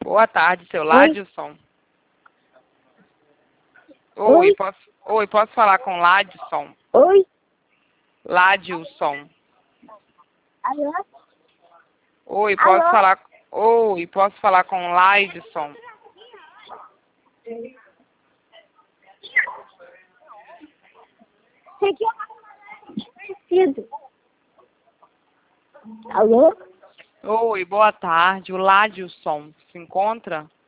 Boa tarde, seu Oi? Ladson. Oi? Oi, posso falar com Ladson? Oi? Ladson. Alô? Oi, Alô? posso falar com Ladson? Você aqui é conhecido. Alô? Oi, boa tarde. O Ladson se encontra?